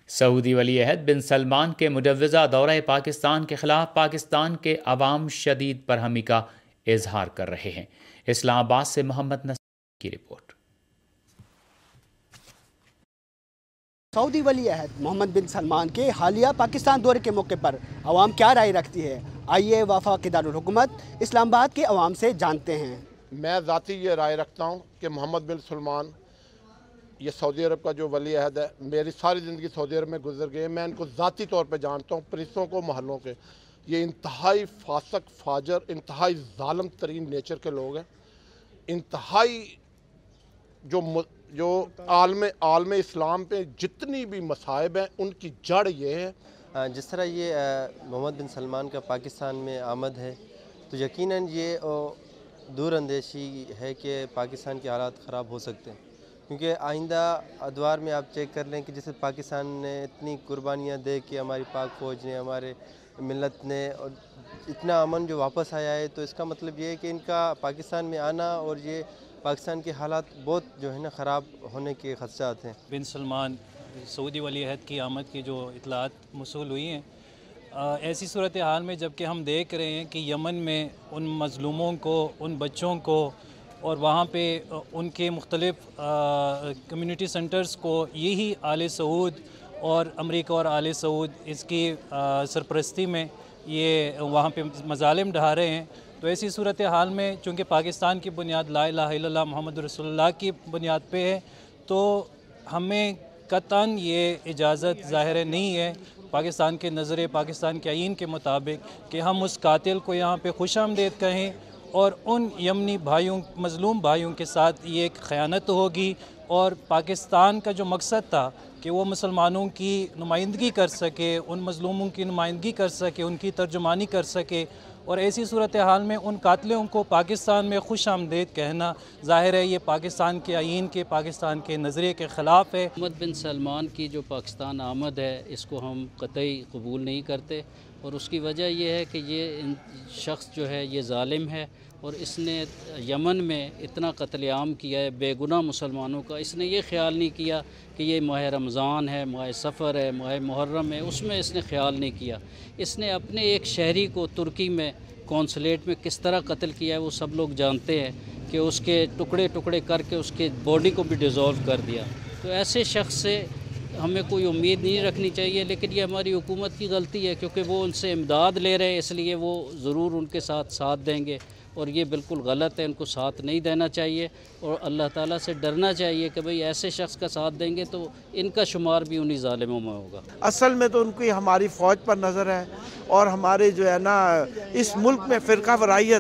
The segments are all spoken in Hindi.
सऊदी वली अहद बिन सलमान के मुजव्वज़ा दौरे पाकिस्तान के खिलाफ पाकिस्तान के अवाम शदीद बरहमी का इजहार कर रहे हैं। इस्लामाबाद से मोहम्मद नसीम की रिपोर्ट। सऊदी वली अहद मोहम्मद बिन सलमान के हालिया पाकिस्तान दौरे के मौके पर अवाम क्या राय रखती है, आइए वफाक़ी दारुल हुकूमत इस्लामाबाद के अवाम से जानते हैं। मैं ज़ाती ये राय रखता हूँ कि मोहम्मद बिन सलमान ये सऊदी अरब का जो वली अहद है, मेरी सारी ज़िंदगी सऊदी अरब में गुजर गई है, मैं इनको ज़ाती तौर पे जानता हूँ, परिसों को महलों के। ये इंतहाई फासक फाजर, इंतहाई ज़ालिम तरीन नेचर के लोग हैं। इंतहाई जो आलम इस्लाम पे जितनी भी मसाइब हैं उनकी जड़ ये है। जिस तरह ये मोहम्मद बिन सलमान का पाकिस्तान में आमद है तो यकीनन ये दूर अंदेशी है कि पाकिस्तान के हालात ख़राब हो सकते हैं, क्योंकि आइंदा अदवार में आप चेक कर लें कि जैसे पाकिस्तान ने इतनी कुर्बानियाँ दे के हमारी पाक फ़ौज ने, हमारे मिलत ने, और इतना अमन जो वापस आया है, तो इसका मतलब ये है कि इनका पाकिस्तान में आना और ये पाकिस्तान के हालात बहुत जो है ना ख़राब होने के खदशात हैं। बिन सलमान सऊदी वली अहद की आमद की जो इतलात मौसूल हुई हैं, ऐसी सूरत हाल में जबकि हम देख रहे हैं कि यमन में उन मज़लूमों को, उन बच्चों को और वहाँ पे उनके मुख्तलिफ़ कम्युनिटी सेंटर्स को यही आले सऊद और अमेरिका और आले सऊद इसकी सरपरस्ती में ये वहाँ पे मज़ालिम ढा रहे हैं। तो ऐसी सूरत हाल में चूँकि पाकिस्तान की बुनियाद ला इलाहा इल्लल्लाह मुहम्मद रसूलुल्लाह की बुनियाद पे है, तो हमें कतन ये इजाज़त ज़ाहिर नहीं है पाकिस्तान के नज़रे, पाकिस्तान के आईन के मुताबिक कि हम उस कातिल को यहाँ पे खुशामदीद कहें और उन यमनी भाइयों, मज़लूम भाइयों के साथ ये एक ख़यानत होगी। और पाकिस्तान का जो मकसद था कि वो मुसलमानों की नुमाइंदगी कर सके, उन मज़लूमों की नुमाइंदगी कर सके, उनकी तर्जुमानी कर सके, और ऐसी सूरत हाल में उन कातिलों को पाकिस्तान में खुश आमदीद कहना ज़ाहिर है ये पाकिस्तान के आईन के, पाकिस्तान के नज़रिए के ख़िलाफ़ है। मोहम्मद बिन सलमान की जो पाकिस्तान आमद है, इसको हम कतई कबूल नहीं करते, और उसकी वजह यह है कि ये शख्स जो है ये ज़ालिम है और इसने यमन में इतना कत्लेआम किया है बेगुनाह मुसलमानों का। इसने ये ख्याल नहीं किया कि ये माह रमज़ान है, माह सफ़र है, माह मुहर्रम है, उसमें इसने ख्याल नहीं किया। इसने अपने एक शहरी को तुर्की में कौंसलेट में किस तरह कत्ल किया है वो सब लोग जानते हैं कि उसके टुकड़े टुकड़े करके उसके बॉडी को भी डिज़ोल्व कर दिया। तो ऐसे शख्स से हमें कोई उम्मीद नहीं रखनी चाहिए, लेकिन ये हमारी हुकूमत की गलती है क्योंकि वो उनसे इमदाद ले रहे हैं, इसलिए वो ज़रूर उनके साथ देंगे, और ये बिल्कुल गलत है, उनको साथ नहीं देना चाहिए और अल्लाह ताला से डरना चाहिए कि भाई ऐसे शख्स का साथ देंगे तो इनका शुमार भी उन्हीं ज़ालिमों में होगा। असल में तो उनकी हमारी फ़ौज पर नज़र है और हमारे जो है ना इस मुल्क में फ़िरका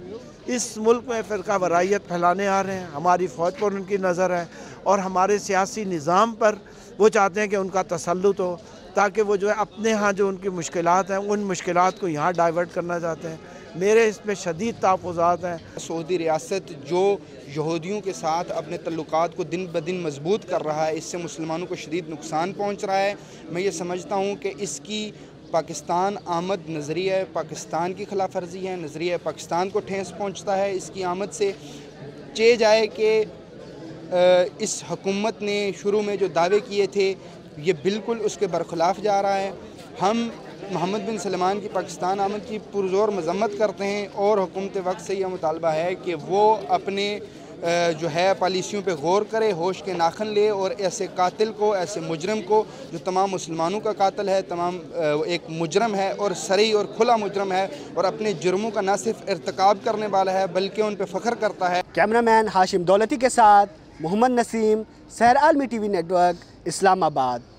वरायत फैलाने आ रहे हैं। हमारी फ़ौज पर उनकी नज़र है और हमारे सियासी निज़ाम पर वो चाहते हैं कि उनका तसल्लुत हो, ताकि वो जो है अपने यहाँ जो उनकी मुश्किलात हैं उन मुश्किलात को यहाँ डाइवर्ट करना चाहते हैं। मेरे इस पर शदीद तहफ़्फ़ुज़ात हैं। सऊदी रियासत जो यहूदियों के साथ अपने तल्लुकात को दिन ब दिन मजबूत कर रहा है, इससे मुसलमानों को शदीद नुकसान पहुँच रहा है। मैं ये समझता हूँ कि इसकी पाकिस्तान आमद नज़रिया पाकिस्तान की खिलाफ वर्जी है, नज़रिया पाकिस्तान को ठेस पहुँचता है। इसकी आमद से चे जाए कि इस हुकूमत ने शुरू में जो दावे किए थे ये बिल्कुल उसके बरखिलाफ़ जा रहा है। हम मोहम्मद बिन सलमान की पाकिस्तान आमद की पुरज़ोर मज़म्मत करते हैं और हुकूमत वक्त से यह मुतालबा है कि वो अपने जो है पॉलिसियों पे गौर करे, होश के नाखन ले और ऐसे कातिल को, ऐसे मुजरम को जो तमाम मुसलमानों का कातिल है, तमाम एक मुजरम है और सरी और खुला मुजरम है और अपने जुर्मों का न सिर्फ इर्तिकाब करने वाला है बल्कि उन पर फ़ख्र करता है। कैमरामैन हाशिम दौलती के साथ मोहम्मद नसीम, सहर आलमी TV नेटवर्क, इस्लामाबाद।